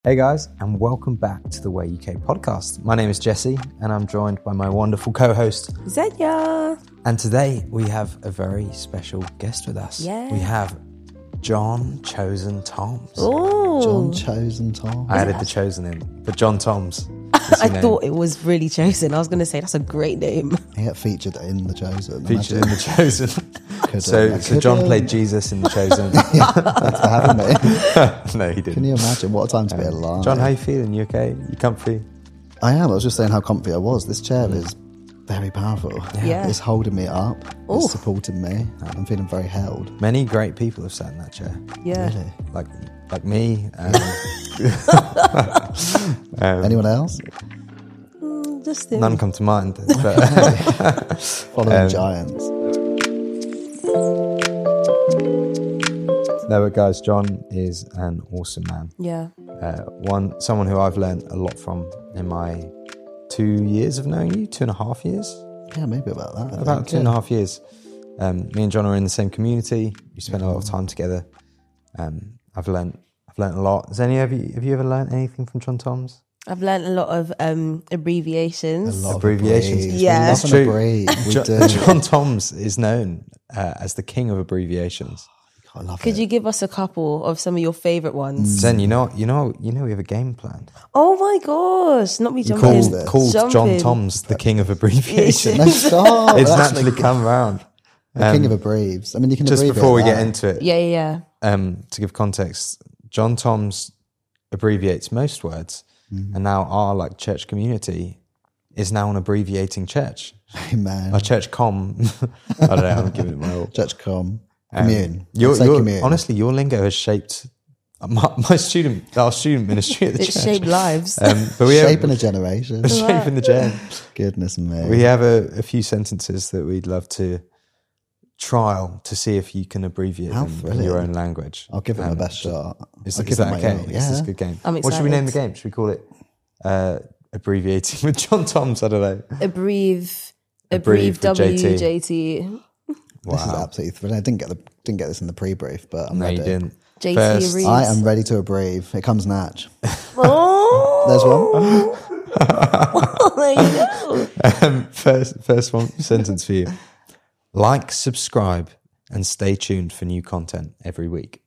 Hey guys, and welcome back to the Way UK podcast. My name is Jesse, and I'm joined by my wonderful co-host, Zenya. And today we have a very special guest with us. Yeah. We have John Chosen Toms. Oh, John Chosen Tom. I added the Chosen in, but John Toms. I thought it was really Chosen. I was going to say that's a great name. He got featured in The Chosen. Featured in The Chosen. So John played Jesus in The Chosen. Thanks for having me. No, he didn't. Can you imagine what a time to be alive? John, how you feeling? You okay? You comfy? I am. I was just saying how comfy I was. This chair is very powerful. Yeah. It's holding me up. Ooh. It's supporting me. I'm feeling very held. Many great people have sat in that chair. Yeah. Really? Like me. And, Anyone else? Just him. none come to mind. But, Following giants. no, but guys, John is an awesome man. Yeah. Someone who I've learned a lot from in my 2 years of knowing you, 2.5 years. Yeah, maybe about that. I About think. 2.5 years. Me and John are in the same community. We spend a lot of time together. I've learned a lot. Have you ever learned anything from John Toms? I've learned a lot of abbreviations. A lot of Abbreviations. abbreviations. Yeah. We love That's an true. abbrev. We do. John Toms is known as the king of abbreviations. I love Could it. you give us a couple of some of your favourite ones? Zen, you know, we have a game planned. Oh my gosh, not me jumping. Called John Jumping. Toms the king of abbreviations. No, stop. It's That's naturally come round. the king of abbreves. I mean, you can Just abbreviate before we that. get into it, Yeah. to give context, John Toms abbreviates most words, and now our church community is now an abbreviating church. Amen. Our church com, I don't know, I'm giving it my all. Church.com. Commune. Your, I'd say commune. honestly, your lingo has shaped our student ministry at the It's church. shaped lives. But we Shaping have a generation. shaping the gen. Goodness me. We have a few sentences that we'd love to trial to see if you can abbreviate How them in thrilling. your own language. I'll give it my best shot. Is I'll that give it my okay? all. Is this a Yeah. good game? I'm What should we name the excited. game? Should we call it abbreviating with John Toms? I don't know. Abbrev Abbrev with JT. WJT. This is absolutely thrilling. I didn't get this in the pre-brief, but I'm No, ready. you didn't. JT First, Abbrev. I am ready to abbrev. It comes natch. Oh, There's one. there you go. first one sentence for you. Like, subscribe, and stay tuned for new content every week.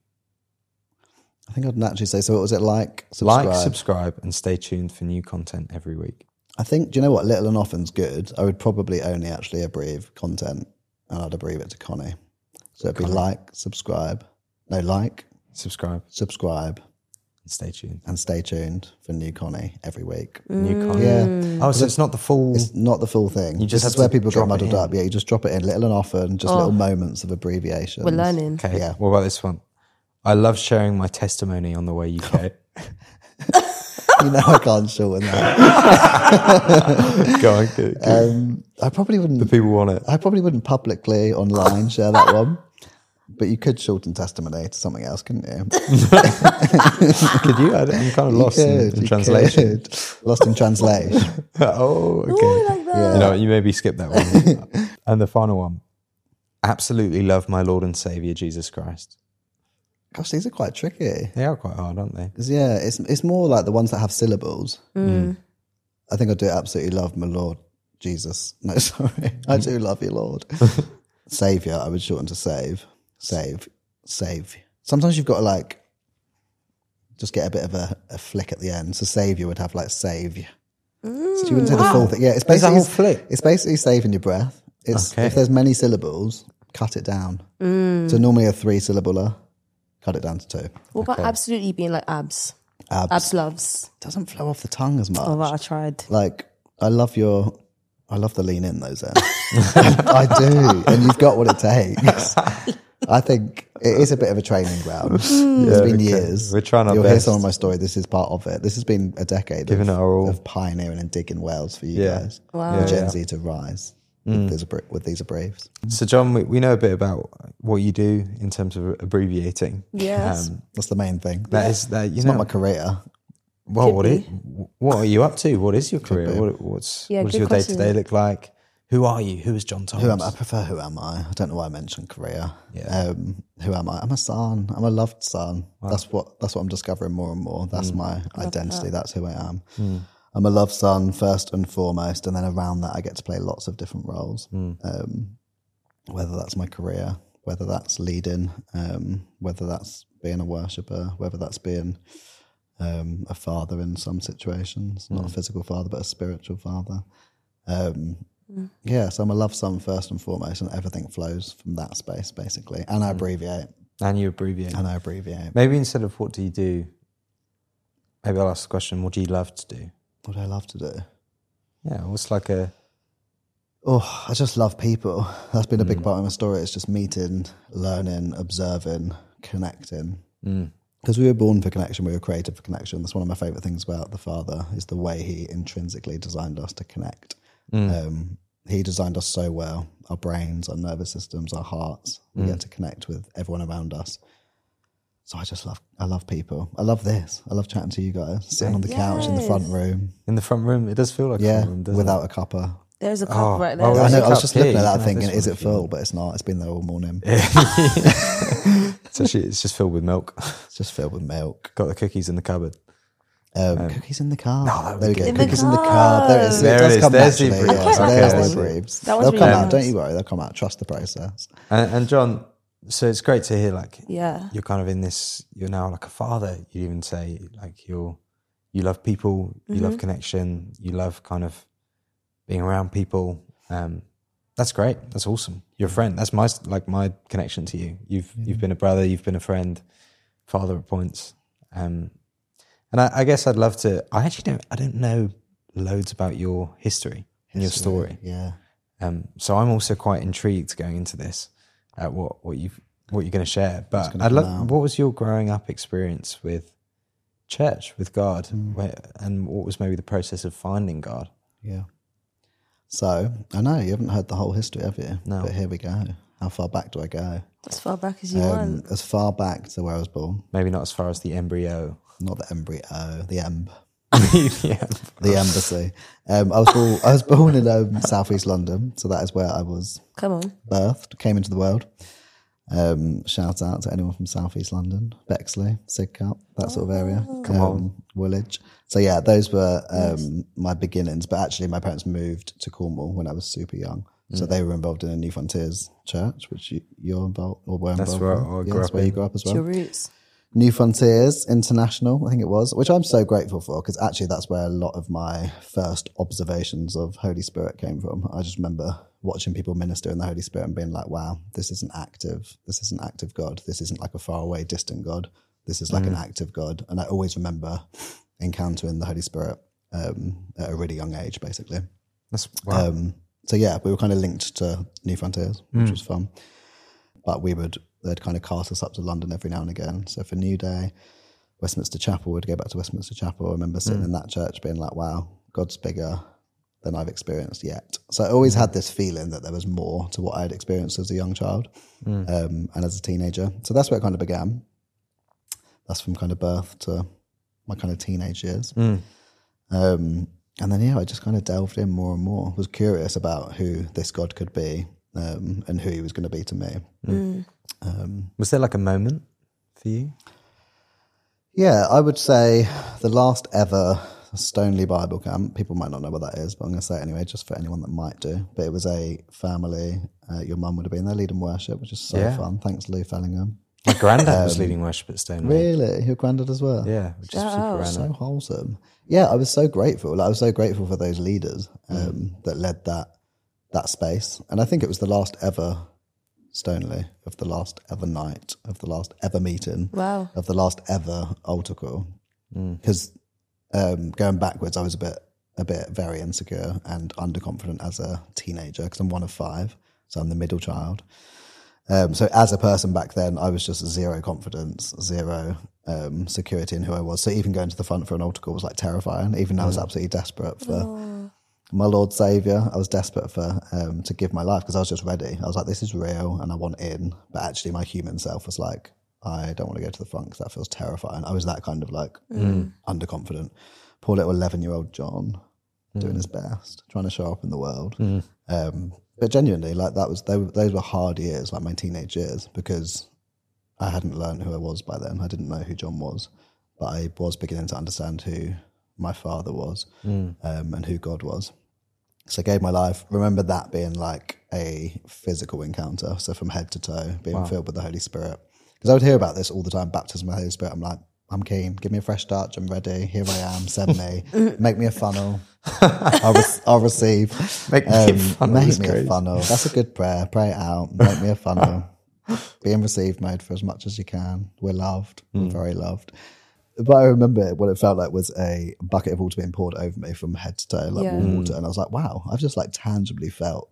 I think I'd naturally say, so what was it like? Subscribe. Like, subscribe, and stay tuned for new content every week. I think, do you know what? Little and often's good. I would probably only actually abbrev content, and I'd abbrev it to Connie. So it'd be subscribe, Subscribe and stay tuned. stay tuned for new Connie every week. New content. Yeah. Oh, so it's not the full. It's not the full thing. You just this is have where to people get drop it muddled in. up. Yeah, you just drop it in little and often, just little moments of abbreviation. We're learning. Okay. Yeah. What about this one? I love sharing my testimony on the Way UK. You know I can't shorten that. Go on. I probably wouldn't. The people want it. I probably wouldn't publicly online share that one, but you could shorten testimony to something else, couldn't you? Could you? I'm kind of lost in You translation. could. Lost in translation. Oh, okay. Oh, I like that. You know, you maybe skip that one. And the final one. Absolutely love my Lord and Saviour Jesus Christ. Gosh, these are quite tricky. They are quite hard, aren't they? 'Cause, yeah, it's more like the ones that have syllables. I think I do absolutely love my Lord Jesus. No, sorry. I do love you, Lord. Saviour, I would shorten to save. Save. Sometimes you've got to just get a bit of a flick at the end. So saviour would have save. So you wouldn't say the full thing. Yeah, it's There's a basically whole flick. It's basically saving your breath. It's Okay. if there's many syllables, cut it down. So normally a 3-syllaber, cut it down to 2. What about absolutely being like abs? Abs loves. Doesn't flow off the tongue as much. Oh, right, I tried. I love the lean in though, Zen. I do, and you've got what it takes. I think it is a bit of a training ground. It's been years. We're trying our You'll hear best. some of my story. This is part of it. This has been a decade Giving it our all. of pioneering and digging wells for you Yeah. guys. Wow. For Gen Z to rise with these abbreves. So, John, we know a bit about what you do in terms of abbreviating. Yes. That's the main thing. That is that. You It's know, not my career. well, Could be. what are you up to? What is your career? be. What does Yeah, your good day to question. day look like? who are you? Who is John Toms? Who am I? I prefer who am I. I don't know why I mentioned Korea. Yeah. Who am I? I'm a son. I'm a loved son. Wow. That's what I'm discovering more and more. That's my identity. That's who I am. I'm a loved son first and foremost, and then around that I get to play lots of different roles. Whether that's my career, whether that's leading, whether that's being a worshipper, whether that's being a father in some situations, not a physical father, but a spiritual father. Yeah, so I'm a love son first and foremost, and everything flows from that space, basically. And I abbreviate. And you abbreviate. And I abbreviate. Maybe instead of what do you do, maybe I'll ask the question, what do you love to do? What do I love to do? Yeah, what's like a... Oh, I just love people. That's been a big part of my story. It's just meeting, learning, observing, connecting. Because we were born for connection, we were created for connection. That's one of my favourite things about the Father, is the way he intrinsically designed us to connect. He designed us so well, our brains, our nervous systems, our hearts. We get to connect with everyone around us. So I love people. I love this. I love chatting to you guys, sitting on the couch in the front room. In the front room, it does feel like a front room, doesn't without it? a cuppa. There's a cup right there. well, I know. I was cup just here, looking at you that can thinking, have is this it one if you full? But it's not. It's been there all morning. It's just filled with milk. It's just filled with milk. Got the cookies in the cupboard. Cookies in the car. that would There we be go. good. Cookies in the car. There it is. There It it does is. come There's the naturally. ingredients. Yeah. Okay, There's okay. the briefs. That was They'll really come out. nice. Don't you worry. They'll come out. Trust the process. And John, so it's great to hear, like, Yeah. you're kind of in this, you're now like a father. You even say, like, you love people, you love connection, you love kind of being around people. That's great. That's awesome. You're a friend. That's my connection to you. You've been a brother, you've been a friend, father at points. And I guess I'd love to, I don't know loads about your history and your story. Yeah. So I'm also quite intrigued going into this at what you're going to share. But I'd love, what was your growing up experience with church, with God, and what was maybe the process of finding God? Yeah. So, I know you haven't heard the whole history, have you? No. But here we go. How far back do I go? As far back as you want. As far back to where I was born. Maybe not as far as the embryo. Not the embryo, the emb. Yeah. The embassy. I was born in southeast London, so that is where I was Come on. birthed, came into the world. Shout out to anyone from southeast London, Bexley, Sidcup, that sort of area. Come on. Woolwich. So yeah, those were my beginnings. But actually, my parents moved to Cornwall when I was super young. So they were involved in a New Frontiers church, which you're involved or were involved. That's where in. I Yeah, grew that's up where you in. grew up as It's your well. roots. New Frontiers International, I think it was, which I'm so grateful for, because actually that's where a lot of my first observations of Holy Spirit came from. I just remember watching people minister in the Holy Spirit and being like, wow, this isn't active God. This isn't like a far away, distant God. This is like an active God. And I always remember encountering the Holy Spirit at a really young age, basically. That's wow. So yeah, we were kind of linked to New Frontiers, which was fun. But they'd kind of cast us up to London every now and again. So for New Day, Westminster Chapel, we'd go back to Westminster Chapel. I remember sitting in that church being like, wow, God's bigger than I've experienced yet. So I always had this feeling that there was more to what I had experienced as a young child and as a teenager. So that's where it kind of began. That's from kind of birth to my kind of teenage years. And then, yeah, I just kind of delved in more and more, was curious about who this God could be and who he was going to be to me. Was there like a moment for you? Yeah, I would say the last ever Stoneleigh Bible camp, people might not know what that is, but I'm going to say it anyway, just for anyone that might do. But it was a family, your mum would have been there leading worship, which is so fun. Thanks, Lou Fellingham. My granddad was leading worship at Stoneleigh. Really? Your granddad as well? Yeah, which is super random. So wholesome. Yeah, I was so grateful. I was so grateful for those leaders that led that space. And I think it was the last ever Stoneleigh, of the last ever night, of the last ever meeting, Wow. of the last ever altar call. Because going backwards, I was a bit very insecure and underconfident as a teenager, because I'm one of 5, so I'm the middle child. So as a person back then, I was just zero confidence, zero security in who I was. So even going to the front for an altar call was like terrifying. Even though I was absolutely desperate for my Lord Saviour. I was desperate for to give my life, because I was just ready. I was like, this is real and I want in. But actually my human self was like, I don't want to go to the front because that feels terrifying. I was that kind of like underconfident. Poor little 11-year-old John. doing his best, trying to show up in the world. But genuinely, like those were hard years, like my teenage years, because I hadn't learned who I was by then. I didn't know who John was, but I was beginning to understand who my father was and who God was. So I gave my life. Remember that being like a physical encounter. So from head to toe, being filled with the Holy Spirit. Because I would hear about this all the time, baptism of the Holy Spirit. I'm like, I'm keen. Give me a fresh start. I'm ready. Here I am. Send me. Make me a funnel. I'll receive. Make me a funnel. Make me a funnel. That's a good prayer. Pray it out. Make me a funnel. Be in receive mode for as much as you can. We're loved. We're very loved. But I remember what it felt like was a bucket of water being poured over me from head to toe, like warm water. And I was like, wow, I've just like tangibly felt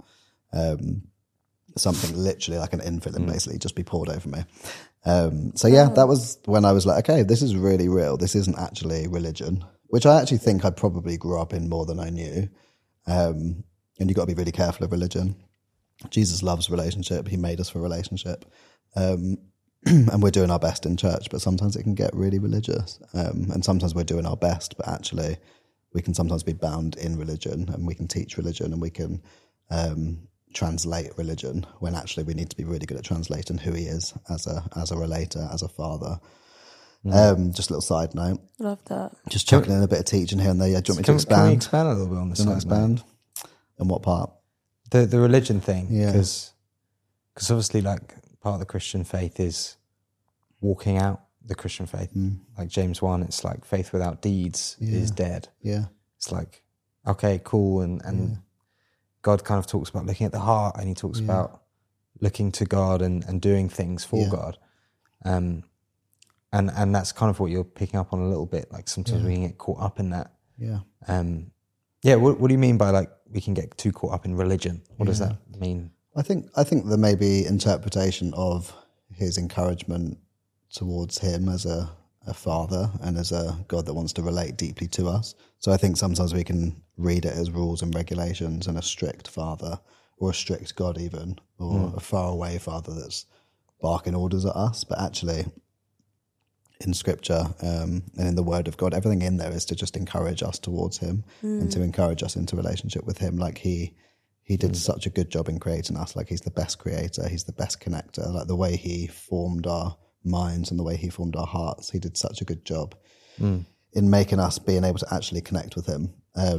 something literally like an infilling basically just be poured over me. So yeah, that was when I was like, okay, this is really real. This isn't actually religion, which I actually think I probably grew up in more than I knew. And you've got to be really careful of religion. Jesus loves relationship. He made us for relationship. And we're doing our best in church, but sometimes it can get really religious. And sometimes we're doing our best, but actually we can sometimes be bound in religion, and we can teach religion, and we can translate religion, when actually we need to be really good at translating who he is as a relator, as a father. Just a little side note. Love that. Just chucking in a bit of teaching here and there. Yeah, do you want me to expand? Can we expand a little bit on this? Do you want to expand? And what part? The religion thing. Yeah. Because obviously, like, part of the Christian faith is walking out the Christian faith. Like James 1, it's like faith without deeds is dead. Yeah. It's like, okay, cool. And God kind of talks about looking at the heart, and he talks about looking to God and doing things for God. And that's kind of what you're picking up on a little bit. Like sometimes we can get caught up in that. Yeah. What do you mean by like we can get too caught up in religion? What does that mean? I think there may be interpretation of his encouragement towards him as a father and as a God that wants to relate deeply to us. So I think sometimes we can read it as rules and regulations and a strict father, or a strict God even, or a faraway father that's barking orders at us. But actually, in scripture and in the word of God, everything in there is to just encourage us towards him and to encourage us into relationship with him. Like he did such a good job in creating us. Like he's the best creator. He's the best connector. Like the way he formed our minds and the way he formed our hearts, he did such a good job in making us being able to actually connect with him.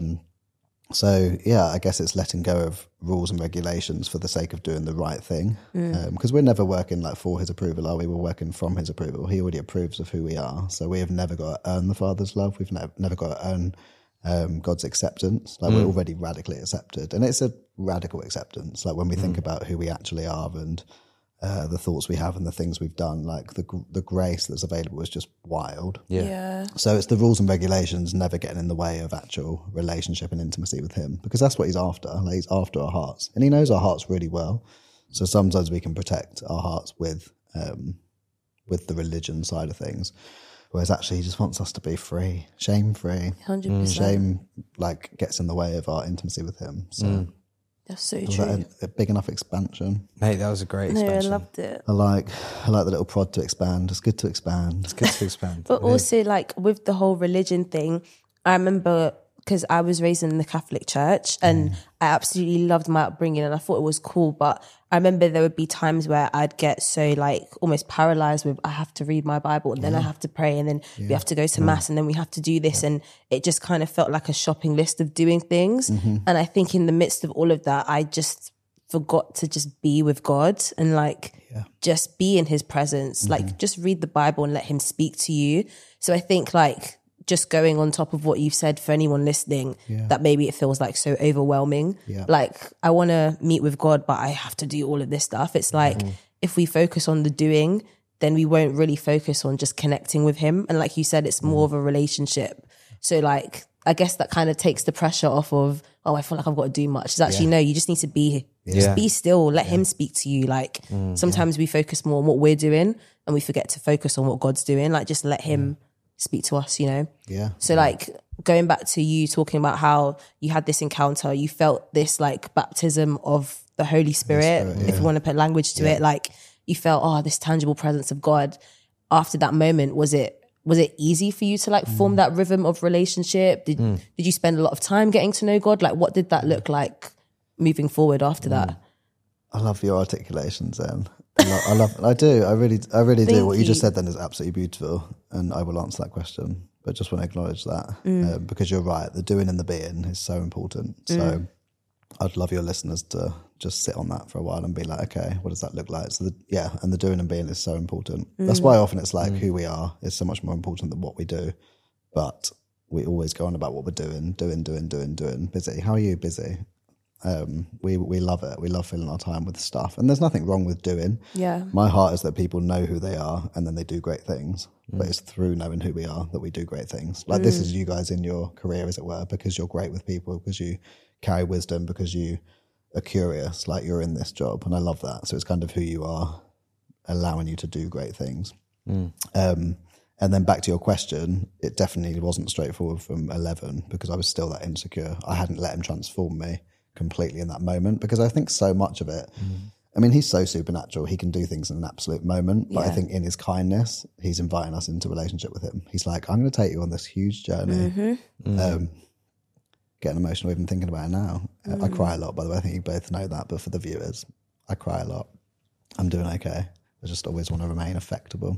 So yeah, I guess it's letting go of rules and regulations for the sake of doing the right thing. Because we're never working like for his approval, are we? We're working from his approval. He already approves of who we are. So we have never got to earn the Father's love. We've never got to earn God's acceptance. Like we're already radically accepted, and it's a radical acceptance. Like when we think about who we actually are and the thoughts we have and the things we've done, like the grace that's available is just wild. Yeah. So it's the rules and regulations never getting in the way of actual relationship and intimacy with him, because that's what he's after. Like he's after our hearts, and he knows our hearts really well. So sometimes we can protect our hearts with the religion side of things. Whereas actually he just wants us to be free, shame-free. 100%. Shame like gets in the way of our intimacy with him. So That's so was true. that a big enough expansion? Mate, that was a great No, I expansion. loved it. I like the little prod to expand. It's good to expand. It's good to expand. But also, like, with the whole religion thing, I remember, because I was raised in the Catholic Church and I absolutely loved my upbringing and I thought it was cool. But I remember there would be times where I'd get so like almost paralyzed with, I have to read my Bible and then I have to pray and then we have to go to mass and then we have to do this. And it just kind of felt like a shopping list of doing things. And I think in the midst of all of that, I just forgot to just be with God and like just be in his presence. Like just read the Bible and let him speak to you. So I think like, just going on top of what you've said for anyone listening, that maybe it feels like so overwhelming. Like I want to meet with God, but I have to do all of this stuff. It's like if we focus on the doing, then we won't really focus on just connecting with him. And like you said, it's more of a relationship. So like, I guess that kind of takes the pressure off of, oh, I feel like I've got to do much. It's actually, no, you just need to be, just be still, let him speak to you. Like sometimes we focus more on what we're doing and we forget to focus on what God's doing. Like just let him speak to us, you know? Yeah. So like going back to you talking about how you had this encounter, you felt this like baptism of the Holy Spirit, if you want to put language to it, like you felt, oh, this tangible presence of God. After that moment, was it was it easy for you to like form that rhythm of relationship? Did you spend a lot of time getting to know God? Like, what did that look like moving forward after that? I love your articulations, Em. I do. I really do. What you just said then is absolutely beautiful, and I will answer that question. But just want to acknowledge that because you're right. The doing and the being is so important. So I'd love your listeners to just sit on that for a while and be like, okay, what does that look like? So and the doing and being is so important. That's why often it's like who we are is so much more important than what we do. But we always go on about what we're doing. Busy. How are you? Busy. We love it. We love filling our time with stuff, and there's nothing wrong with doing. Yeah. My heart is that people know who they are and then they do great things. But it's through knowing who we are that we do great things. Like this is you guys in your career, as it were, because you're great with people, because you carry wisdom, because you are curious, like you're in this job, and I love that. So it's kind of who you are, allowing you to do great things. And then back to your question, it definitely wasn't straightforward from 11 because I was still that insecure. I hadn't let him transform me completely in that moment, because I think so much of it, I mean, he's so supernatural, he can do things in an absolute moment, but I think in his kindness he's inviting us into relationship with him. He's like, I'm going to take you on this huge journey. Getting emotional even thinking about it now. I cry a lot, by the way. I think you both know that, but for the viewers, I cry a lot. I'm doing okay. I just always want to remain affectable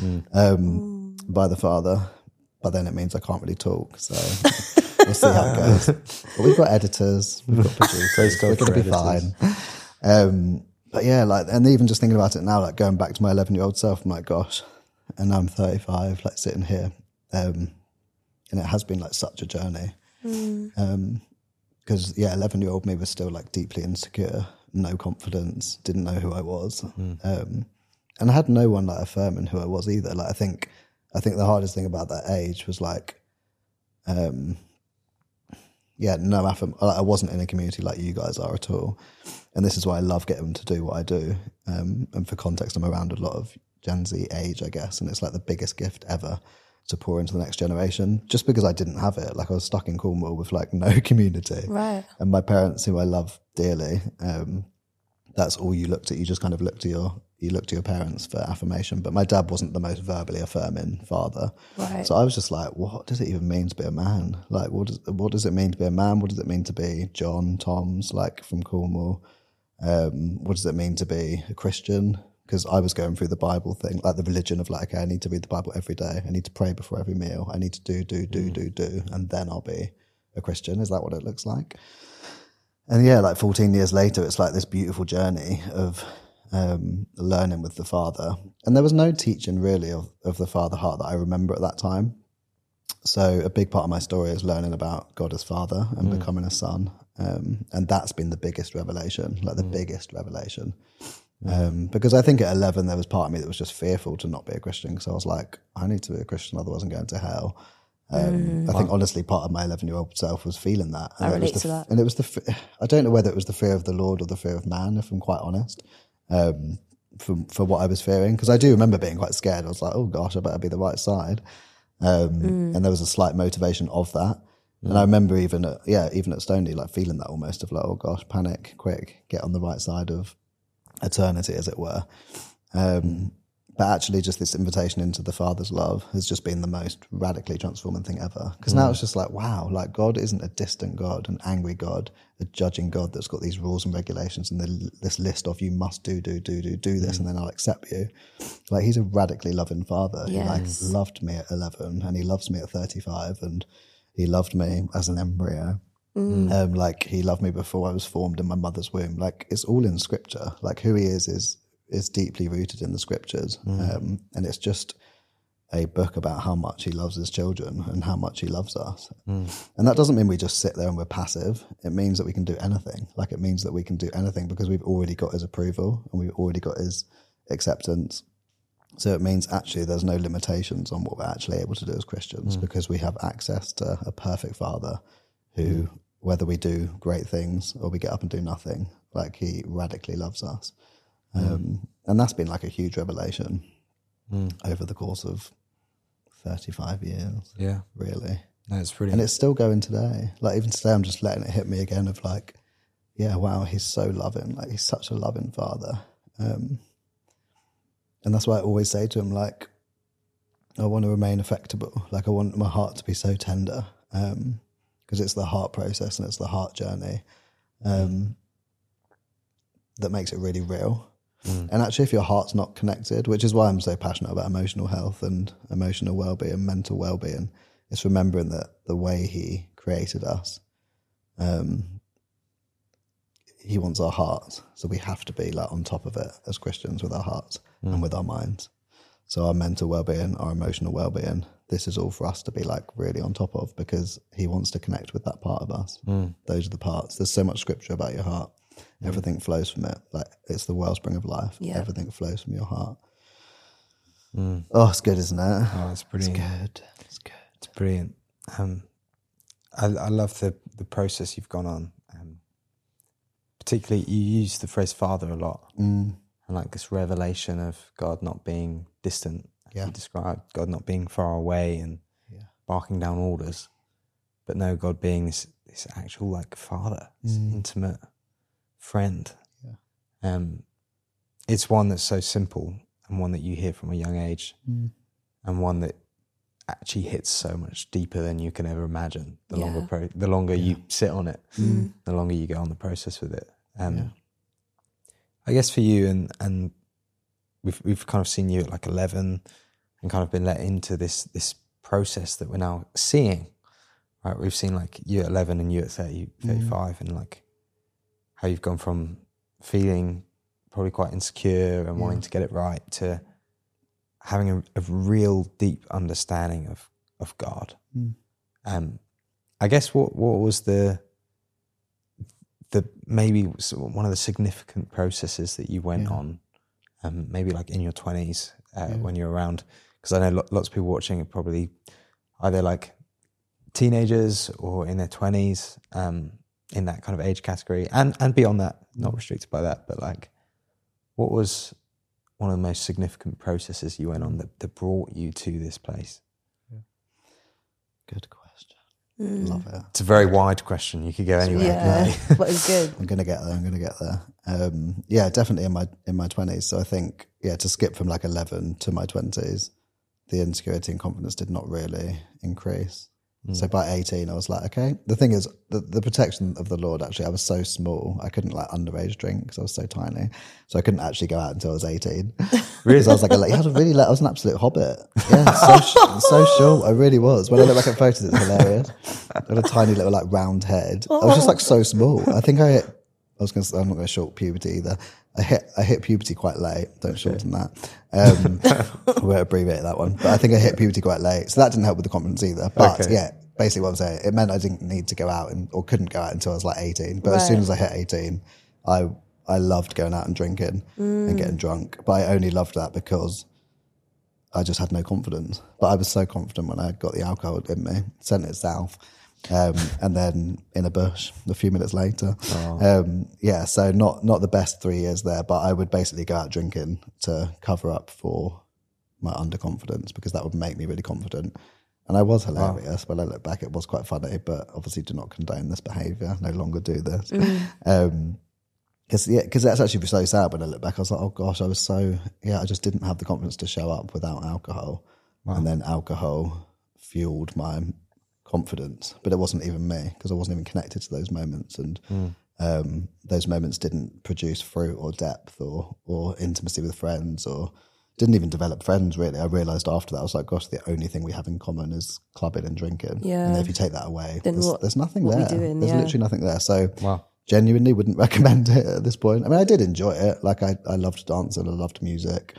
by the Father, but then it means I can't really talk, so we'll see how it goes. But we've got editors, we've got producers, we're going to be fine. But yeah, like, and even just thinking about it now, like going back to my 11-year-old self, I'm like, gosh, and now I'm 35, like sitting here, and it has been like such a journey. Because 11-year-old me was still like deeply insecure, no confidence, didn't know who I was, and I had no one like affirming who I was either. Like I think the hardest thing about that age was like, I wasn't in a community like you guys are at all. And this is why I love getting to do what I do. And for context, I'm around a lot of Gen Z age, I guess. And it's like the biggest gift ever to pour into the next generation, just because I didn't have it. Like I was stuck in Cornwall with like no community. Right. And my parents, who I love dearly, that's all you looked at. You just kind of look to your parents for affirmation. But my dad wasn't the most verbally affirming father. Right. So I was just like, what does it even mean to be a man? Like, what does it mean to be a man? What does it mean to be John Toms, like from Cornwall? What does it mean to be a Christian? Because I was going through the Bible thing, like the religion of like, okay, I need to read the Bible every day. I need to pray before every meal. I need to do, and then I'll be a Christian. Is that what it looks like? And yeah, like 14 years later, it's like this beautiful journey of learning with the Father. And there was no teaching really of the Father heart that I remember at that time. So a big part of my story is learning about God as Father and becoming a son. And that's been the biggest revelation, like the biggest revelation. Because I think at 11, there was part of me that was just fearful to not be a Christian, because I was like, I need to be a Christian, otherwise I'm going to hell. I think honestly, part of my 11-year-old self was feeling that. And I relate to that. And it was I don't know whether it was the fear of the Lord or the fear of man, if I'm quite honest, for what I was fearing. Because I do remember being quite scared. I was like, oh gosh, I better be the right side. And there was a slight motivation of that. And I remember even at Stoneleigh, like feeling that almost of like, oh gosh, panic, quick, get on the right side of eternity, as it were. But actually just this invitation into the Father's love has just been the most radically transforming thing ever. Because now it's just like, wow, like God isn't a distant God, an angry God, a judging God that's got these rules and regulations and this list of you must do this and then I'll accept you. Like he's a radically loving Father. Yes. He like loved me at 11 and he loves me at 35 and he loved me as an embryo. Like he loved me before I was formed in my mother's womb. Like it's all in scripture. Like who he is deeply rooted in the scriptures. And it's just a book about how much he loves his children and how much he loves us. And that doesn't mean we just sit there and we're passive. It means that we can do anything. Like it means that we can do anything because we've already got his approval and we've already got his acceptance. So it means actually there's no limitations on what we're actually able to do as Christians because we have access to a perfect Father who, whether we do great things or we get up and do nothing, like he radically loves us. And that's been like a huge revelation over the course of 35 years. Yeah. Really. No, it's pretty. And it's still going today. Like even today, I'm just letting it hit me again of like, yeah, wow, he's so loving. Like he's such a loving Father. And that's why I always say to him, like, I want to remain affectable. Like I want my heart to be so tender, because it's the heart process and it's the heart journey that makes it really real. And actually, if your heart's not connected, which is why I'm so passionate about emotional health and emotional well-being, mental well-being, it's remembering that the way he created us, he wants our hearts. So we have to be like on top of it as Christians with our hearts and with our minds. So our mental well-being, our emotional well-being, this is all for us to be like really on top of, because he wants to connect with that part of us. Those are the parts. There's so much scripture about your heart. Everything flows from it. Like it's the wellspring of life. Yeah. Everything flows from your heart. Oh, it's good, isn't it? Oh, it's brilliant. It's good. It's good. It's brilliant. I love the process you've gone on. Particularly, you use the phrase "Father" a lot, and like this revelation of God not being distant. Yeah. You described God not being far away and barking down orders, but no, God being this actual like Father, this intimate friend. Yeah. It's one that's so simple and one that you hear from a young age, and one that actually hits so much deeper than you can ever imagine. The longer you sit on it, the longer you go on the process with it. I guess for you, and we've kind of seen you at like 11 and kind of been let into this process that we're now seeing, right? We've seen like you at 11 and you at 30, 35, and like how you've gone from feeling probably quite insecure and wanting to get it right to having a real deep understanding of God. I guess what was the maybe one of the significant processes that you went on, maybe like in your 20s when you're around, because I know lots of people watching are probably either like teenagers or in their 20s, in that kind of age category, and beyond that, not restricted by that, but like, what was one of the most significant processes you went on that brought you to this place? Good question. Love it. It's a very wide question. You could go anywhere. Yeah, but it's good. I'm gonna get there. Yeah, definitely in my 20s. So I think to skip from like 11 to my 20s, the insecurity and confidence did not really increase. So by 18, I was like, okay. The thing is, the protection of the Lord, actually, I was so small, I couldn't like underage drink because I was so tiny. So I couldn't actually go out until I was 18. Really? So I was like, you had to really I was an absolute hobbit. Yeah, so short. I really was. When I look back at photos, it's hilarious. I had a tiny little like round head. I was just like so small. I think I'm not going to short puberty either. I hit puberty quite late. Don't shorten that. We'll abbreviate that one. But I think I hit puberty quite late. So that didn't help with the confidence either. But basically what I'm saying, it meant I didn't need to go out or couldn't go out until I was like 18. But as soon as I hit 18, I loved going out and drinking and getting drunk. But I only loved that because I just had no confidence. But I was so confident when I got the alcohol in me, sent it south. And then in a bush a few minutes later. So not the best 3 years there, but I would basically go out drinking to cover up for my underconfidence because that would make me really confident. And I was hilarious. When I look back, it was quite funny, but obviously do not condone this behaviour, no longer do this. Because that's actually so sad when I look back. I was like, oh gosh, I was I just didn't have the confidence to show up without alcohol. And then alcohol fueled my confidence, but it wasn't even me because I wasn't even connected to those moments, and those moments didn't produce fruit or depth or intimacy with friends, or didn't even develop friends really. I realised after that, I was like, gosh, the only thing we have in common is clubbing and drinking. Yeah. And if you take that away, there's nothing there. There's literally nothing there. So genuinely wouldn't recommend it at this point. I mean, I did enjoy it. Like I loved dancing, I loved music.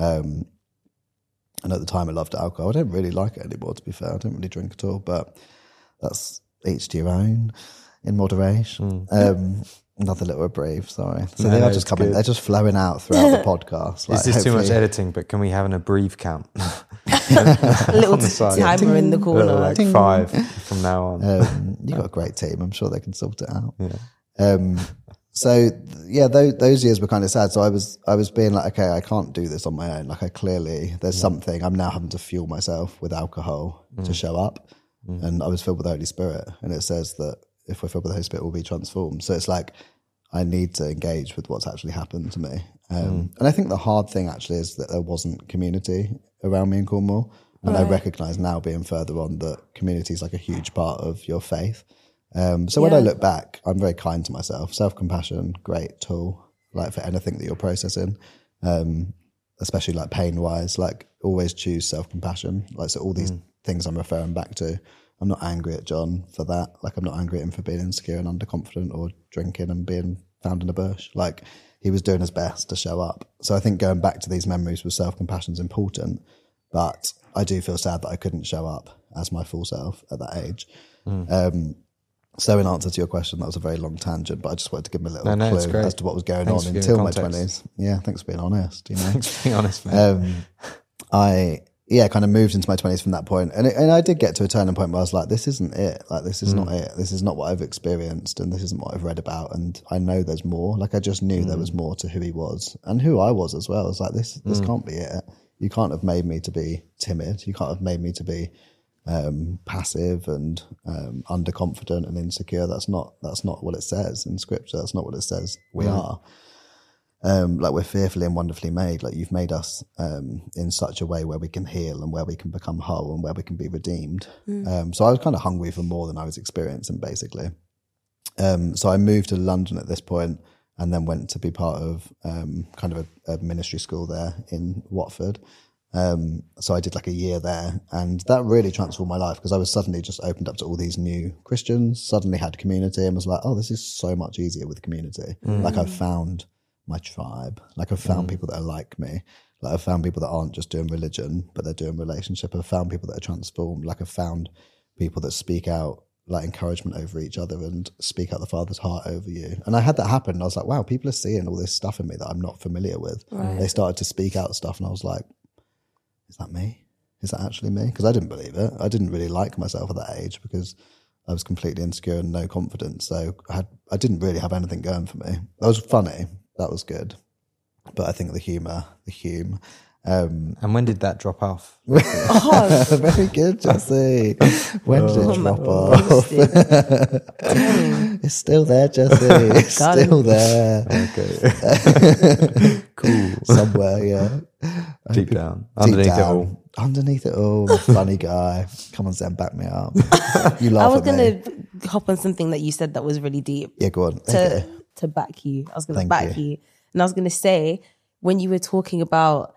And at the time I loved alcohol. I don't really like it anymore, to be fair. I don't really drink at all, but that's each to your own in moderation. Another little brief, sorry. So they are just coming, they're just flowing out throughout the podcast. Like, is this too much editing? But can we have an abrief count? A little timer in the corner. Like 5 from now on. You've got a great team. I'm sure they can sort it out. Yeah. So those years were kind of sad. So I was being like, okay, I can't do this on my own. Like there's something. I'm now having to fuel myself with alcohol to show up. And I was filled with the Holy Spirit, and it says that if we're filled with the Holy Spirit, we'll be transformed. So it's like I need to engage with what's actually happened to me. And I think the hard thing actually is that there wasn't community around me in Cornwall. And I recognize now, being further on, that community is like a huge part of your faith. So when I look back, I'm very kind to myself. Self-compassion, great tool, like for anything that you're processing, especially like pain-wise. Like always choose self-compassion. Like, so all these things I'm referring back to, I'm not angry at John for that. Like, I'm not angry at him for being insecure and underconfident or drinking and being found in a bush. Like, he was doing his best to show up. So I think going back to these memories with self-compassion is important, but I do feel sad that I couldn't show up as my full self at that age. So in answer to your question, that was a very long tangent, but I just wanted to give him a little clue as to what was going on until my 20s. Yeah, thanks for being honest. Thanks for being honest, man. I kind of moved into my 20s from that point. And I did get to a turning point where I was like, this isn't it. Like, this is not it. This is not what I've experienced, and this isn't what I've read about. And I know there's more. Like, I just knew there was more to who he was and who I was as well. I was like, this can't be it. You can't have made me to be timid. You can't have made me to be passive and underconfident and insecure. That's not what it says in scripture. That's not what it says we are. Like, we're fearfully and wonderfully made. Like, you've made us in such a way where we can heal and where we can become whole and where we can be redeemed. So I was kind of hungry for more than I was experiencing, basically. So I moved to London at this point, and then went to be part of kind of a ministry school there in Watford. So I did like a year there, and that really transformed my life, because I was suddenly just opened up to all these new Christians, suddenly had community, and was like, oh, this is so much easier with community. Like, I've found my tribe. Like, I've found people that are like me. Like, I've found people that aren't just doing religion, but they're doing relationship. I've found people that are transformed. Like, I've found people that speak out like encouragement over each other and speak out the Father's heart over you. And I had that happen, and I was like, wow, people are seeing all this stuff in me that I'm not familiar with. They started to speak out stuff, and I was like, is that me? Is that actually me? Because I didn't believe it. I didn't really like myself at that age, because I was completely insecure and no confidence. So I didn't really have anything going for me. That was funny. That was good. But I think the hume. And when did that drop off? Very good, Jesse. When did it drop off? It's still there, Jesse. It's still there. Okay. Cool. Somewhere, yeah. Deep down. Underneath it all. Underneath it all. Funny guy. Come on, Zen, back me up. You laugh I was at going me. to hop on something that you said that was really deep. Yeah, go on. To back you. I was going to Thank back you. And I was going to say, when you were talking about,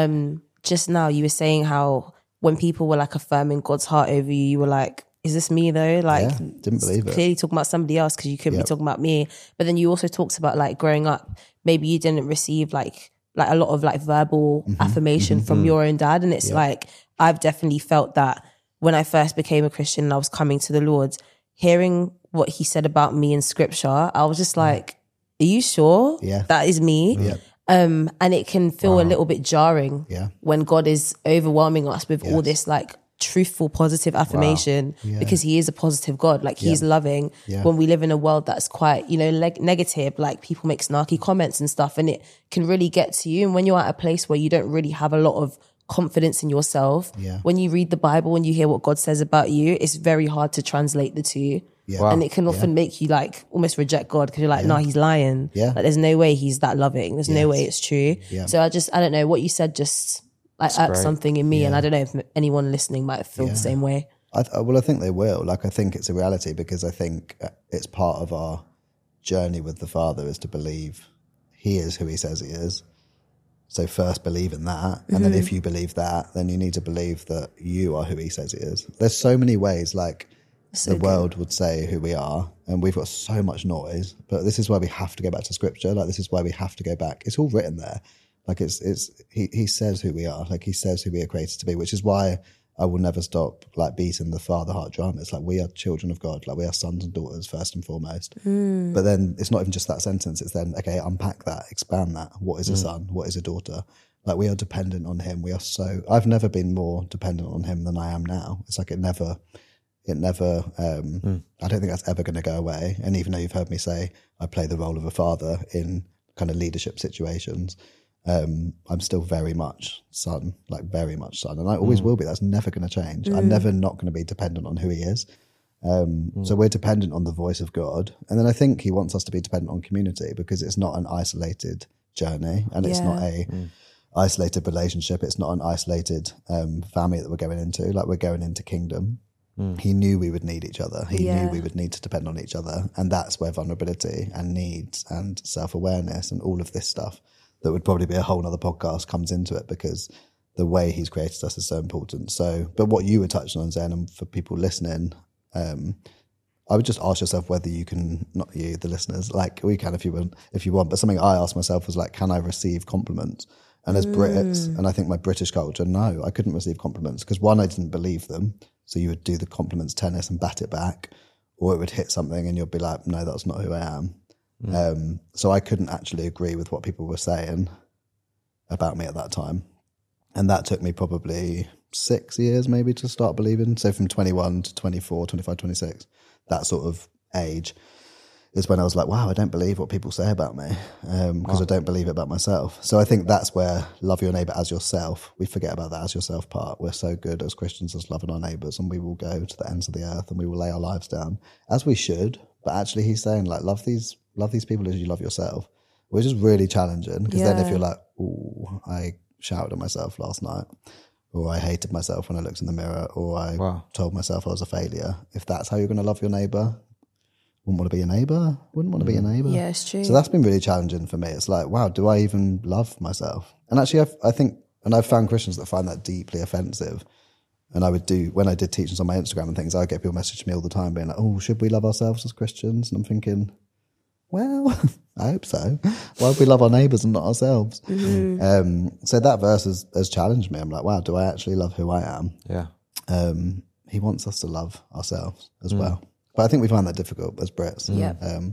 just now, you were saying how when people were like affirming God's heart over you, you were like, is this me though? Like, didn't believe it. Clearly talking about somebody else, because you couldn't be talking about me. But then you also talked about like growing up, maybe you didn't receive like a lot of like verbal affirmation from your own dad. And it's like, I've definitely felt that when I first became a Christian and I was coming to the Lord, hearing what he said about me in scripture, I was just like, are you sure that is me? Yeah. And it can feel a little bit jarring when God is overwhelming us with all this like truthful, positive affirmation, because he is a positive God. Like, he's loving. When we live in a world that's quite, negative, like people make snarky comments and stuff, and it can really get to you. And when you're at a place where you don't really have a lot of confidence in yourself, when you read the Bible and you hear what God says about you, it's very hard to translate the two. And it can often make you like almost reject God, because you're like, no, he's lying. Like, there's no way he's that loving. There's no way it's true. So I don't know, what you said just like irked something in me. And I don't know if anyone listening might feel the same way. I think they will. Like, I think it's a reality, because I think it's part of our journey with the Father is to believe he is who he says he is. So first believe in that. And then if you believe that, then you need to believe that you are who he says he is. There's so many ways, like, the world would say who we are, and we've got so much noise, but this is why we have to go back to scripture. Like, this is why we have to go back. It's all written there. Like, he says who we are. Like, he says who we are created to be, which is why I will never stop like beating the father heart drum. It's like, we are children of God. Like, we are sons and daughters first and foremost. But then it's not even just that sentence. It's then, okay, unpack that, expand that. What is a son? What is a daughter? Like, we are dependent on him. I've never been more dependent on him than I am now. It's like, I don't think that's ever going to go away. And even though you've heard me say I play the role of a father in kind of leadership situations, I'm still very much son, like very much son. And I always will be. That's never going to change. I'm never not going to be dependent on who he is. So we're dependent on the voice of God. And then I think he wants us to be dependent on community, because it's not an isolated journey, and it's not isolated relationship. It's not an isolated family that we're going into. Like, we're going into kingdom. He knew we would need each other. He knew we would need to depend on each other. And that's where vulnerability and needs and self-awareness and all of this stuff that would probably be a whole nother podcast comes into it, because the way he's created us is so important. So, but what you were touching on, Zen, and for people listening, I would just ask yourself whether you can, not you, the listeners, like we can if you want, but something I asked myself was like, can I receive compliments? And as Brits, and I think my British culture, no, I couldn't receive compliments because one, I didn't believe them. So you would do the compliments tennis and bat it back, or it would hit something and you'll be like, no, that's not who I am. So I couldn't actually agree with what people were saying about me at that time. And that took me probably 6 years maybe to start believing. So from 21 to 24, 25, 26, that sort of age is when I was like, wow, I don't believe what people say about me, because I don't believe it about myself. So I think that's where love your neighbour as yourself. We forget about that as yourself part. We're so good as Christians as loving our neighbours, and we will go to the ends of the earth and we will lay our lives down, as we should. But actually he's saying like, love these people as you love yourself, which is really challenging, because then if you're like, ooh, I shouted at myself last night, or I hated myself when I looked in the mirror, or I told myself I was a failure. If that's how you're going to love your neighbour, wouldn't want to be a neighbour, wouldn't want to be a neighbour. Yeah, it's true. So that's been really challenging for me. It's like, wow, do I even love myself? And actually, I think, and I've found Christians that find that deeply offensive. And when I did teachings on my Instagram and things, I get people message me all the time being like, oh, should we love ourselves as Christians? And I'm thinking, well, I hope so. Why would we love our neighbours and not ourselves? So that verse has challenged me. I'm like, wow, do I actually love who I am? Yeah. He wants us to love ourselves as well. But I think we find that difficult as Brits. Yeah.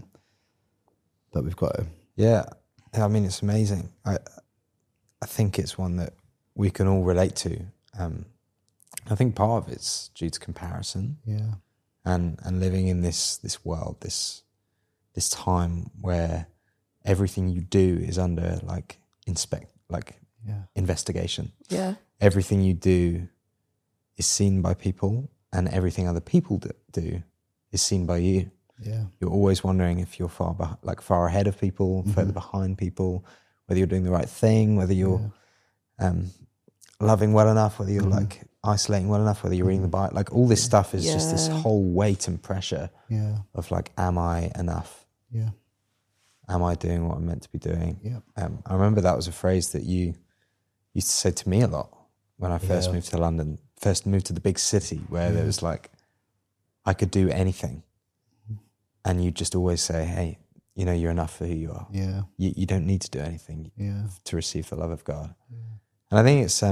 But we've got to. Yeah. I mean, it's amazing. I think it's one that we can all relate to. I think part of it's due to comparison. Yeah. And living in this world, this time where everything you do is under investigation. Yeah. Everything you do is seen by people, and everything other people do is seen by you. Yeah. You're always wondering if you're far ahead of people, further behind people, whether you're doing the right thing, whether you're loving well enough, whether you're like isolating well enough, whether you're reading the Bible. Like all this stuff is just this whole weight and pressure of like, am I enough? Yeah. Am I doing what I'm meant to be doing? Yeah. I remember that was a phrase that you used to say to me a lot when I first moved to London, first moved to the big city where there was like, I could do anything. And you just always say, hey, you know, you're enough for who you are. Yeah. You don't need to do anything to receive the love of God. Yeah. And I think it's,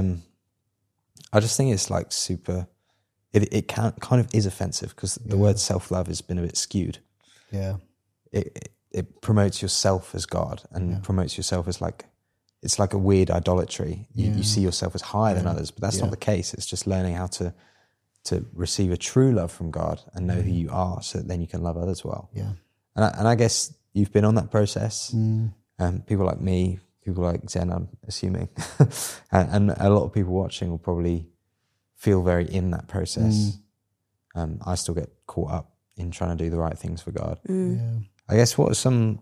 I just think it's like super, it kind of is offensive because the word self-love has been a bit skewed. Yeah. It promotes yourself as God and promotes yourself as like, it's like a weird idolatry. You see yourself as higher than others, but that's not the case. It's just learning how to receive a true love from God and know who you are, so that then you can love others well. Yeah. And I guess you've been on that process. People like me, people like Zen, I'm assuming, and a lot of people watching will probably feel very in that process. I still get caught up in trying to do the right things for God. Yeah. I guess what's some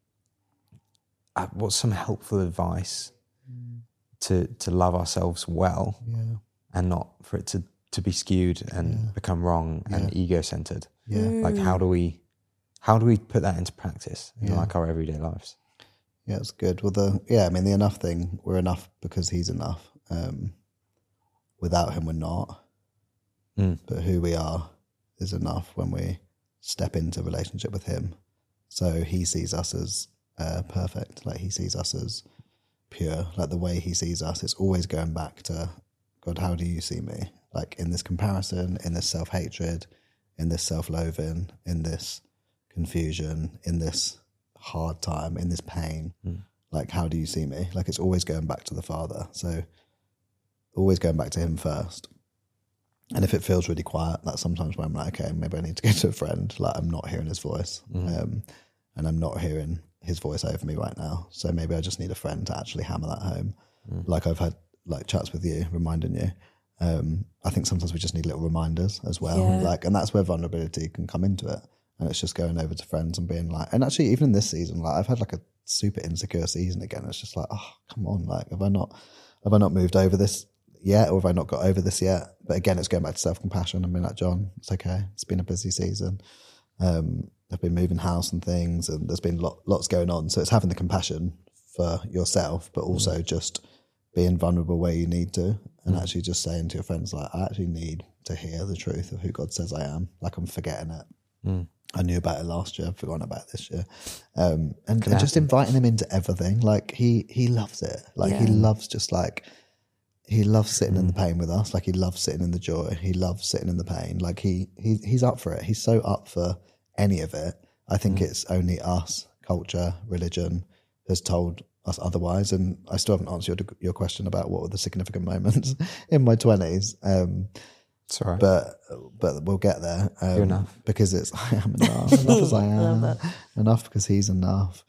helpful advice to love ourselves well and not for it to be skewed and become wrong and ego-centered? Like how do we put that into practice in like our everyday lives? Yeah, it's good. Well, the enough thing, we're enough because he's enough. Without him, we're not. But who we are is enough when we step into relationship with him. So he sees us as perfect. Like he sees us as pure. Like the way he sees us, it's always going back to, God, how do you see me? Like in this comparison, in this self-hatred, in this self-loathing, in this confusion, in this hard time, in this pain. Like, how do you see me? Like, it's always going back to the Father. So always going back to him first. And if it feels really quiet, that's sometimes when I'm like, okay, maybe I need to go to a friend. Like, I'm not hearing his voice. And I'm not hearing his voice over me right now. So maybe I just need a friend to actually hammer that home. Like I've had like chats with you, reminding you. I think sometimes we just need little reminders as well. Like, and that's where vulnerability can come into it. And it's just going over to friends and being like, and actually even in this season, like I've had like a super insecure season again. It's just like, oh, come on. Like, have I not moved over this yet? Or have I not got over this yet? But again, it's going back to self-compassion. I mean, like, John, it's okay. It's been a busy season. I've been moving house and things, and there's been lots going on. So it's having the compassion for yourself, but also just being vulnerable where you need to, and actually just saying to your friends, like, I actually need to hear the truth of who God says I am. Like, I'm forgetting it. I knew about it last year. I've forgotten about it this year. And just inviting him into everything. Like, he loves it. Like, he loves he loves sitting in the pain with us. Like, he loves sitting in the joy. He loves sitting in the pain. Like, he's up for it. He's so up for any of it. I think it's only us, culture, religion, has told us otherwise. And I still haven't answered your question about what were the significant moments in my 20s. It's all right. But we'll get there. You're enough. Because I am enough. Enough as I am. Enough because he's enough.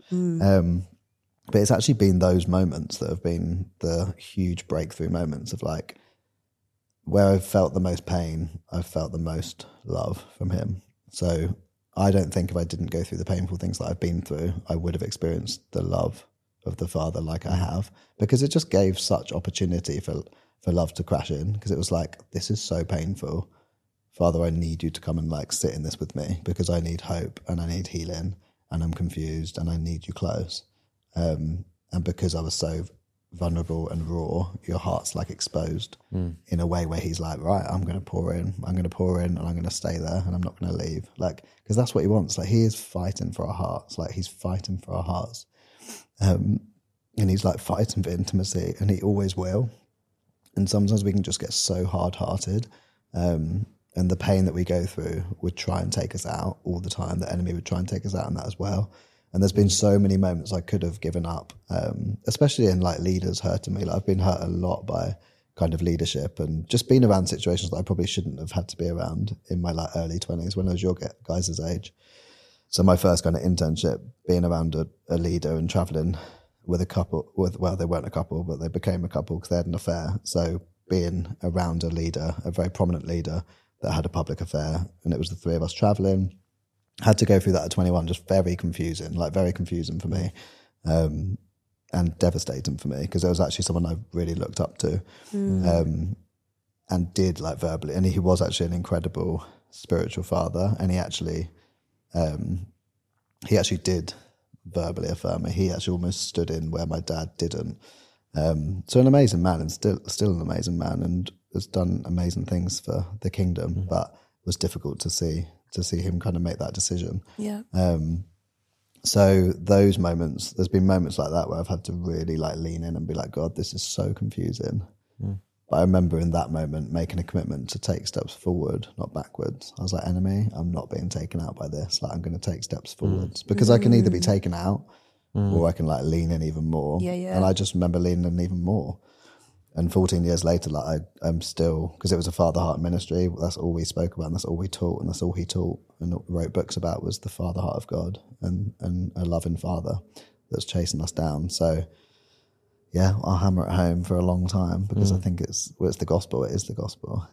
But it's actually been those moments that have been the huge breakthrough moments of like, where I've felt the most pain, I've felt the most love from him. So I don't think if I didn't go through the painful things that I've been through, I would have experienced the love of the Father like I have, because it just gave such opportunity for love to crash in, because it was like, this is so painful. Father, I need you to come and like sit in this with me, because I need hope and I need healing and I'm confused and I need you close. And because I was so vulnerable and raw, your heart's like exposed in a way where he's like, right, I'm going to pour in and I'm going to stay there and I'm not going to leave. Like, because that's what he wants. Like, he is fighting for our hearts. Like, he's fighting for our hearts. And he's like fighting for intimacy, and he always will. And sometimes we can just get so hard-hearted, and the pain that we go through would try and take us out all the time. The enemy would try and take us out in that as well. And there's been so many moments I could have given up, especially in like leaders hurting me. Like, I've been hurt a lot by kind of leadership and just being around situations that I probably shouldn't have had to be around in my like early 20s when I was your guys' age. So my first kind of internship, being around a leader and traveling with a couple, well, they weren't a couple, but they became a couple because they had an affair. So being around a leader, a very prominent leader that had a public affair, and it was the three of us traveling, had to go through that at 21, just very confusing for me, and devastating for me, because there was actually someone I really looked up to, and did like verbally, and he was actually an incredible spiritual father, and he actually did verbally affirm me. He actually almost stood in where my dad didn't. So an amazing man, and still an amazing man, and has done amazing things for the kingdom, but it was difficult to see him kind of make that decision. Yeah. So those moments, there's been moments like that where I've had to really like lean in and be like, God, this is so confusing. But I remember in that moment making a commitment to take steps forward, not backwards. I was like, enemy, I'm not being taken out by this. Like, I'm going to take steps forwards, because I can either be taken out or I can like lean in even more. Yeah. And I just remember leaning in even more. And 14 years later, like I'm still, because it was a Father Heart ministry, that's all we spoke about and that's all we taught and that's all he taught and wrote books about, was the Father Heart of God and a loving Father that's chasing us down. So yeah, I'll hammer it home for a long time, because I think it's the gospel. It is the gospel.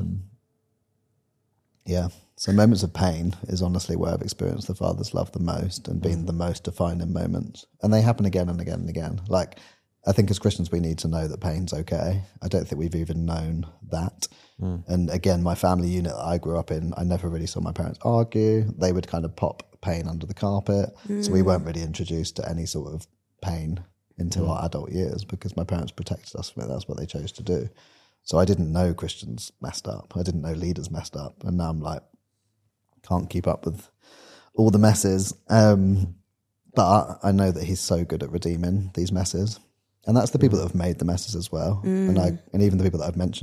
Yeah. So moments of pain is honestly where I've experienced the Father's love the most and been the most defining moments. And they happen again and again and again. Like, I think as Christians, we need to know that pain's okay. I don't think we've even known that. And again, my family unit that I grew up in, I never really saw my parents argue. They would kind of pop pain under the carpet. So we weren't really introduced to any sort of pain until our adult years, because my parents protected us from it. That's what they chose to do. So I didn't know Christians messed up. I didn't know leaders messed up. And now I'm like, can't keep up with all the messes. But I know that he's so good at redeeming these messes. And that's the people that have made the messes as well. And even the people that I've mentioned